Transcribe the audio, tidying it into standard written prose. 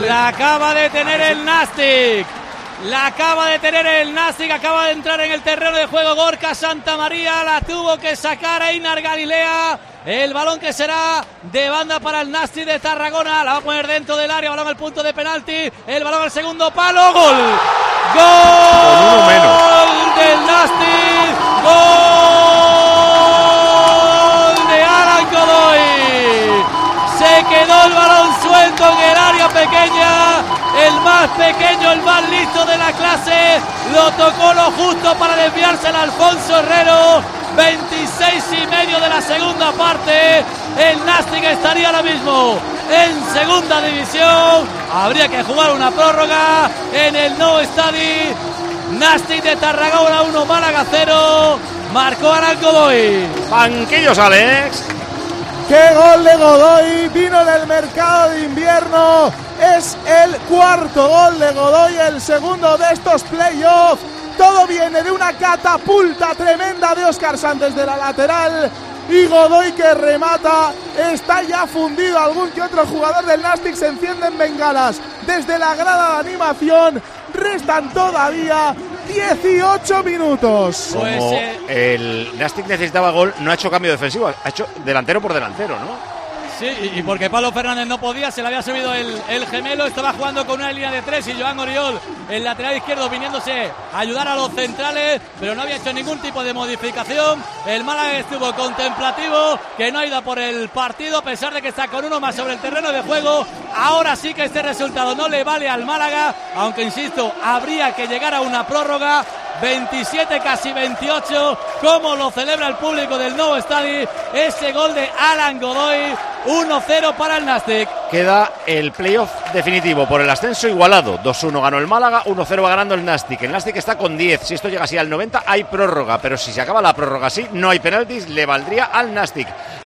La acaba de tener el Nastic. Acaba de entrar en el terreno de juego Gorka Santamaría, la tuvo que sacar Einar Galilea. El balón que será de banda para el Nastic de Tarragona, la va a poner dentro del área, balón al punto de penalti, el balón al segundo palo, gol. Gol del Nastic, gol de Alan Godoy. Se quedó el balón suelto en el área pequeña. El más pequeño, el más listo de la clase, lo tocó lo justo para desviársela a Alfonso Herrero. 26:30 de la segunda parte. El Nastic estaría ahora mismo en segunda división. Habría que jugar una prórroga en el Nou Estadi. Nastic de Tarragona 1, Málaga 0. Marcó Alan Godoy. Banquillos, Alex. ¡Qué gol de Godoy! Vino del mercado de invierno. Es el cuarto gol de Godoy, el segundo de estos playoffs. Todo viene de una catapulta tremenda de Óscar Sanz desde la lateral. Y Godoy que remata. Está ya fundido algún que otro jugador del Nastic. Se encienden bengalas desde la grada de animación. Restan todavía 18 minutos. Como el Nastic necesitaba gol, no ha hecho cambio defensivo, ha hecho delantero por delantero, ¿no? Sí, y porque Pablo Fernández no podía, se le había subido el gemelo, estaba jugando con una línea de 3 y Joan Oriol, el lateral izquierdo, viniéndose a ayudar a los centrales, pero no había hecho ningún tipo de modificación. El Málaga estuvo contemplativo, que no ha ido por el partido, a pesar de que está con uno más sobre el terreno de juego. Ahora sí que este resultado no le vale al Málaga, aunque insisto, habría que llegar a una prórroga. 27, casi 28, como lo celebra el público del Nou Estadi, ese gol de Alan Godoy. 1-0 para el Nastic. Queda el playoff definitivo por el ascenso igualado. 2-1 ganó el Málaga, 1-0 va ganando el Nastic. El Nastic está con 10, si esto llega así al 90 hay prórroga, pero si se acaba la prórroga así, no hay penaltis, le valdría al Nastic.